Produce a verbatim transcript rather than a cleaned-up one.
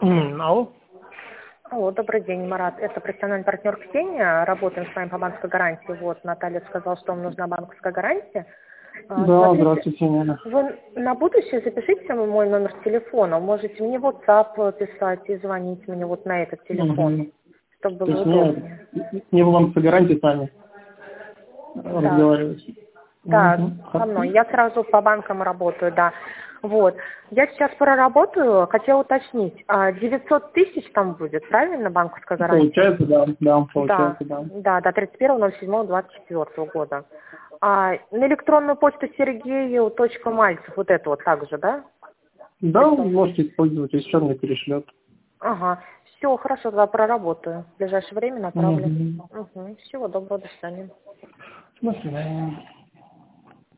М, Алло. Алло, добрый день, Марат. Это профессиональный партнер Ксения. Работаем с вами по банковской гарантии. Вот, Наталья сказала, что вам нужна банковская гарантия. А, Да, Смотрите, здравствуйте, Нина. вы на будущее запишите мой номер телефона. Можете мне в WhatsApp писать и звонить мне вот на этот телефон, Мгм. чтобы То было есть удобнее. не, не было вам по гарантии с вами Да. разговаривать. Да, Мгм. со Хорошо. мной. Я сразу по банкам работаю, да. Вот. Я сейчас проработаю, хотела уточнить. а, девятьсот тысяч там будет, правильно, банковская гарантия? Получается, да, да, Да, получается, да. да, до тридцать первого ноль седьмого двадцать четвёртого года. А на электронную почту Сергею точка Мальцев, вот это вот так же, да? Да, вы Прислать? можете использовать, если что, мне перешлет. Ага, все, хорошо, тогда проработаю. В ближайшее время направлю. Угу. Угу. Всего доброго, до свидания. До свидания.